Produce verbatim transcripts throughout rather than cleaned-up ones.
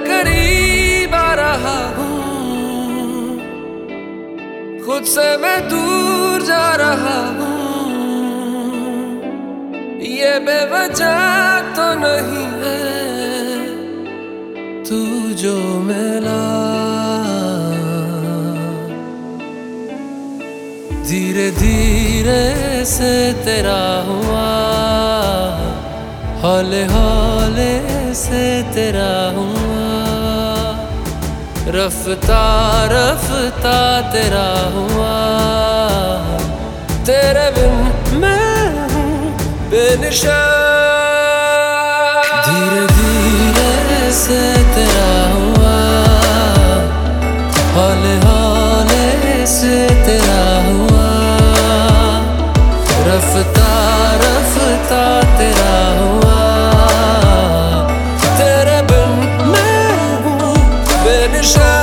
करीब आ रहा हूँ, खुद से मैं दूर जा रहा हूँ। ये बेवजह तो नहीं है तू जो मिला, धीरे धीरे से तेरा हुआ, हौले हौले से तेरा हुआ, रफ्ता रफ्ता तेरा हुआ। तेरे बिन मैं हूँ बेनिशान, धीरे धीरे से तेरा हुआ, हौले हौले से तेरा हुआ, रफ्ता रफ्ता तेरा हुआ। तेरे बिन मैं हूँ बेनिशान।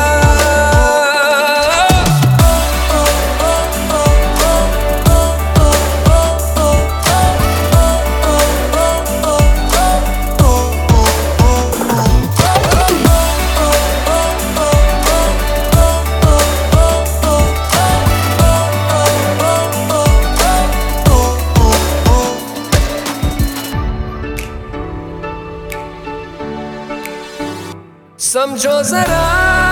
समझो जरा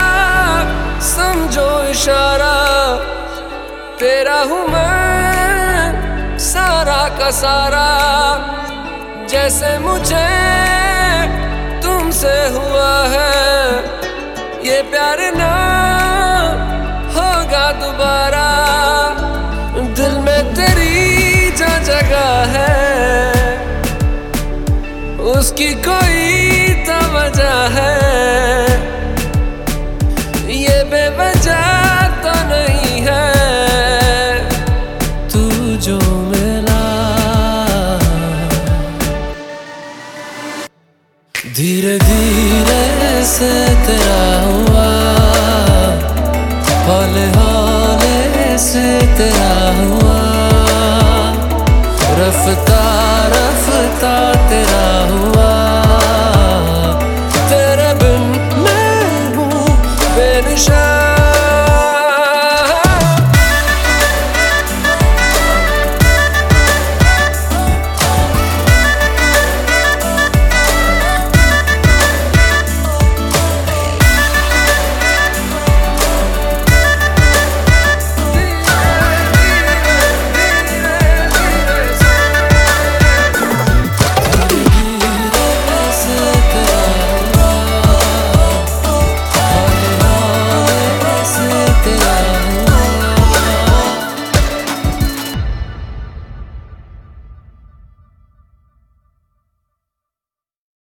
समझो इशारा, तेरा हूँ मैं सारा का सारा। जैसे मुझे तुमसे हुआ है, ये प्यार ना होगा दोबारा। दिल में तेरी जो जगह है, उसकी कोई तो वजह है। ये बेवजह तो नहीं है तू जो मिला, धीरे धीरे से तेरा हुआ, हौले हौले से तेरा